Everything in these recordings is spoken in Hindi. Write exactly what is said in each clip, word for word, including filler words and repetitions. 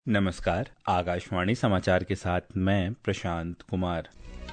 नमस्कार, आकाशवाणी समाचार के साथ मैं प्रशांत कुमार।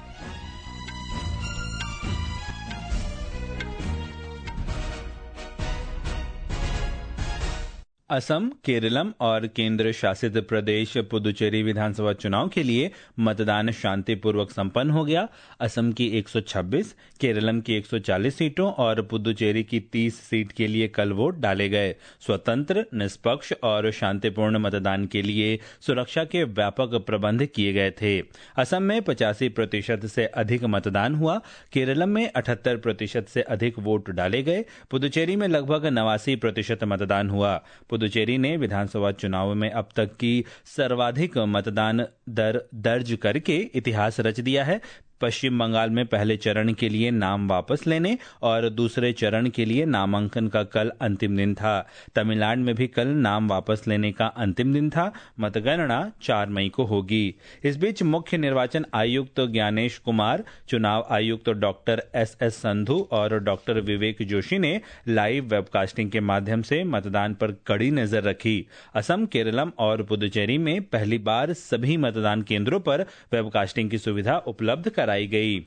असम, केरलम और केंद्र शासित प्रदेश पुदुचेरी विधानसभा चुनाव के लिए मतदान शांतिपूर्वक संपन्न हो गया। असम की एक सौ छब्बीस, केरलम की एक सौ चालीस सीटों और पुदुचेरी की तीस सीट के लिए कल वोट डाले गए। स्वतंत्र, निष्पक्ष और शांतिपूर्ण मतदान के लिए सुरक्षा के व्यापक प्रबंध किए गए थे। असम में पचासी प्रतिशत से अधिक मतदान हुआ। केरलम में अठहत्तर प्रतिशत से अधिक वोट डाले गए। पुदुचेरी में लगभग नवासी प्रतिशत मतदान हुआ। पुदुचेरी ने विधानसभा चुनाव में अब तक की सर्वाधिक मतदान दर दर्ज करके इतिहास रच दिया है। पश्चिम बंगाल में पहले चरण के लिए नाम वापस लेने और दूसरे चरण के लिए नामांकन का कल अंतिम दिन था। तमिलनाडु में भी कल नाम वापस लेने का अंतिम दिन था। मतगणना चार मई को होगी। इस बीच मुख्य निर्वाचन आयुक्त ज्ञानेश कुमार, चुनाव आयुक्त डॉक्टर एस एस संधू और डॉक्टर विवेक जोशी ने लाइव वेबकास्टिंग के माध्यम से मतदान पर कड़ी नजर रखी। असम, केरलम और पुदुचेरी में पहली बार सभी मतदान केंद्रों पर वेबकास्टिंग की सुविधा उपलब्ध कराई गई।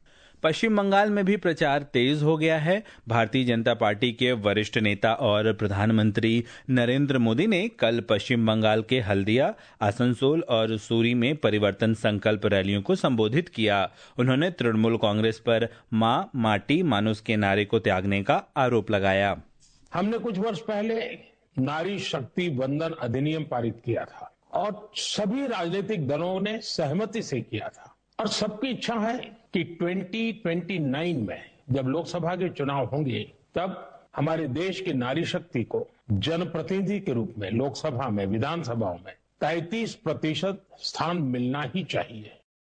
पश्चिम बंगाल में भी प्रचार तेज हो गया है। भारतीय जनता पार्टी के वरिष्ठ नेता और प्रधानमंत्री नरेंद्र मोदी ने कल पश्चिम बंगाल के हल्दिया, आसनसोल और सूरी में परिवर्तन संकल्प रैलियों को संबोधित किया। उन्होंने तृणमूल कांग्रेस पर मां, माटी, मानुष के नारे को त्यागने का आरोप लगाया। हमने कुछ वर्ष पहले नारी शक्ति वंदन अधिनियम पारित किया था और सभी राजनीतिक दलों ने सहमति से किया था और सबकी इच्छा है कि दो हज़ार उनतीस में जब लोकसभा के चुनाव होंगे तब हमारे देश की नारी शक्ति को जनप्रतिनिधि के रूप में लोकसभा में, विधानसभाओं में तैंतीस प्रतिशत स्थान मिलना ही चाहिए।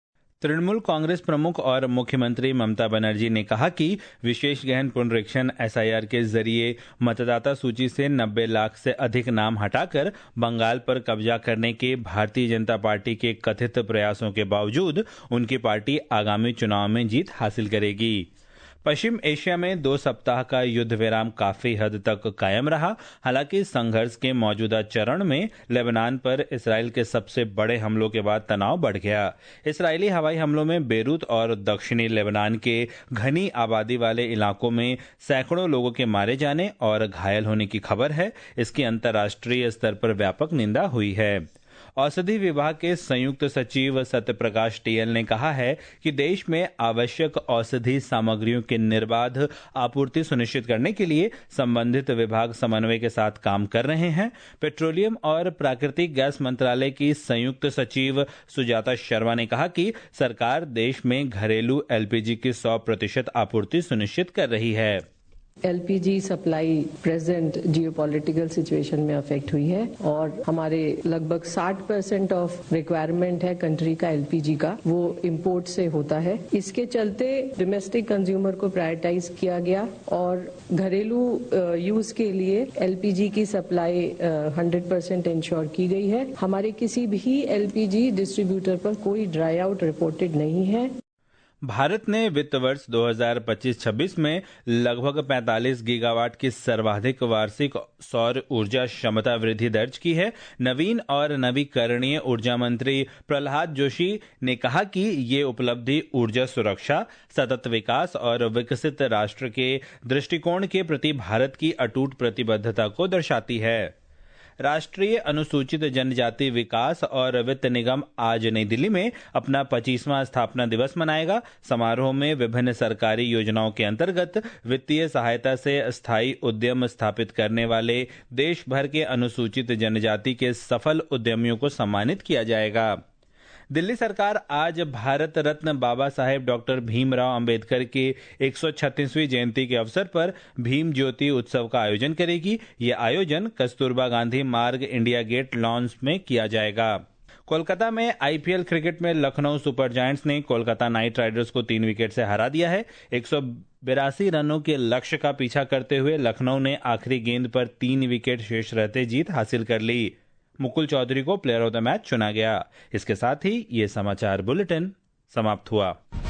तृणमूल कांग्रेस प्रमुख और मुख्यमंत्री ममता बनर्जी ने कहा कि विशेष गहन पुनरीक्षण एस आई आर के जरिए मतदाता सूची से नब्बे लाख से अधिक नाम हटाकर बंगाल पर कब्जा करने के भारतीय जनता पार्टी के कथित प्रयासों के बावजूद उनकी पार्टी आगामी चुनाव में जीत हासिल करेगी। पश्चिम एशिया में दो सप्ताह का युद्ध विराम काफी हद तक कायम रहा। हालांकि संघर्ष के मौजूदा चरण में लेबनान पर इसराइल के सबसे बड़े हमलों के बाद तनाव बढ़ गया। इसराइली हवाई हमलों में बेरूत और दक्षिणी लेबनान के घनी आबादी वाले इलाकों में सैकड़ों लोगों के मारे जाने और घायल होने की खबर है। इसकी अंतर्राष्ट्रीय स्तर पर व्यापक निंदा हुई है। औषधि विभाग के संयुक्त सचिव सत्यप्रकाश टीएल ने कहा है कि देश में आवश्यक औषधि सामग्रियों की निर्बाध आपूर्ति सुनिश्चित करने के लिए संबंधित विभाग समन्वय के साथ काम कर रहे हैं। पेट्रोलियम और प्राकृतिक गैस मंत्रालय की संयुक्त सचिव सुजाता शर्मा ने कहा कि सरकार देश में घरेलू एल पी जी की सौ प्रतिशत आपूर्ति सुनिश्चित कर रही है। L P G supply present geopolitical situation में अफेक्ट हुई है और हमारे लगभग साठ परसेंट ऑफ रिक्वायरमेंट है कंट्री का एल पी जी का, वो इंपोर्ट से होता है। इसके चलते डोमेस्टिक कंज्यूमर को प्रायोरिटाइज किया गया और घरेलू यूज के लिए एल पी जी की सप्लाई हंड्रेड परसेंट इंश्योर की गई है। हमारे किसी भी एल पी जी डिस्ट्रीब्यूटर पर कोई ड्राई आउट रिपोर्टेड नहीं है। भारत ने वित्त वर्ष दो हज़ार पच्चीस छब्बीस में लगभग पैंतालीस गीगावाट की सर्वाधिक वार्षिक सौर ऊर्जा क्षमता वृद्धि दर्ज की है। नवीन और नवीकरणीय ऊर्जा मंत्री प्रहलाद जोशी ने कहा कि ये उपलब्धि ऊर्जा सुरक्षा, सतत विकास और विकसित राष्ट्र के दृष्टिकोण के प्रति भारत की अटूट प्रतिबद्धता को दर्शाती है। राष्ट्रीय अनुसूचित जनजाति विकास और वित्त निगम आज नई दिल्ली में अपना पच्चीसवां स्थापना दिवस मनाएगा। समारोह में विभिन्न सरकारी योजनाओं के अंतर्गत वित्तीय सहायता से स्थायी उद्यम स्थापित करने वाले देश भर के अनुसूचित जनजाति के सफल उद्यमियों को सम्मानित किया जाएगा। दिल्ली सरकार आज भारत रत्न बाबा साहेब डॉक्टर भीमराव अंबेडकर के एक सौ छत्तीसवीं जयंती के अवसर पर भीम ज्योति उत्सव का आयोजन करेगी। ये आयोजन कस्तूरबा गांधी मार्ग, इंडिया गेट लॉन्स में किया जाएगा। कोलकाता में आई पी एल क्रिकेट में लखनऊ सुपर जायंट्स ने कोलकाता नाइट राइडर्स को तीन विकेट से हरा दिया है। एक सौ बिरासी रनों के लक्ष्य का पीछा करते हुए लखनऊ ने आखिरी गेंद पर तीन विकेट शेष रहते जीत हासिल कर ली। मुकुल चौधरी को प्लेयर ऑफ द मैच चुना गया। इसके साथ ही ये समाचार बुलेटिन समाप्त हुआ।